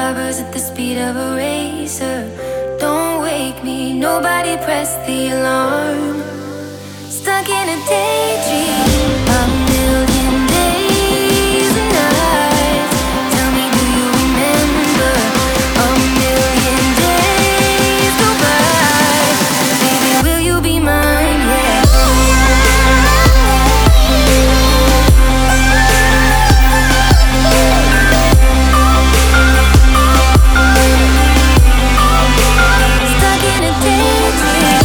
lovers at the speed of a razor. Don't wake me, nobody press the alarm. Stuck in a daydream, a million days and nights. Tell me, do you remember? A million days go by. Baby, will you be mine? Yeah. Stuck in a daydream.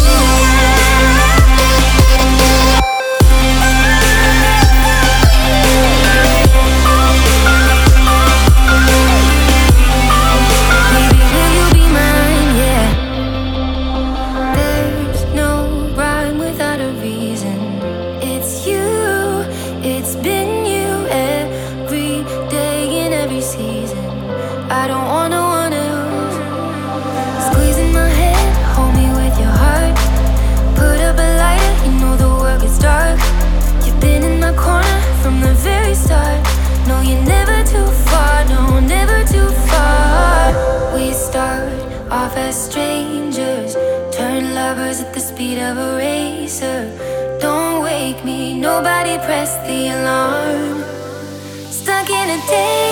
Baby, will you be mine? Yeah. There's no rhyme without a reason. It's you, it's been you every day in every season. I don't want no one else. Squeezing my head, hold me with your heart. Put up a lighter, you know the work is dark. You've been in my corner from the very start. No, you're never too far, no, never too far. We start off as strangers, turn lovers at the speed of a razor. Don't wake me, nobody press the alarm. Stuck in a day.